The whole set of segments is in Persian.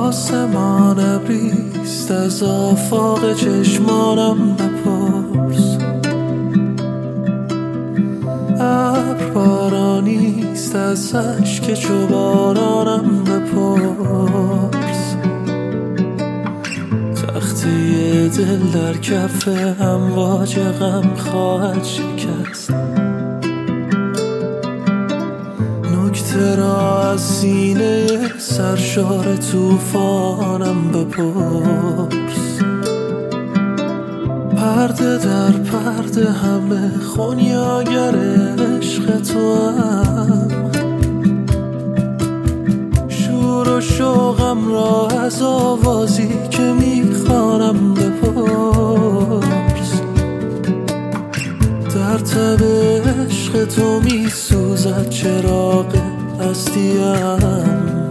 آسمان ابریست، از آفاق چشمانم بپرس. ابر بارانیست، از اشک چو بارانم بپرس. تخته دل در کف امواج غم خواهد شکست، نکته را از سینه سرشار توفانم بپرس. پرده در پرده همه خونیاگر عشق توام، شور و شوقم را از آوازی که میخوانم بپرس. در تب عشق تو میسوزد چراغ هستیم،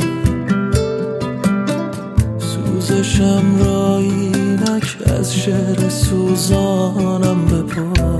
سوزشم را اینک از شعر سوزانم بپرس.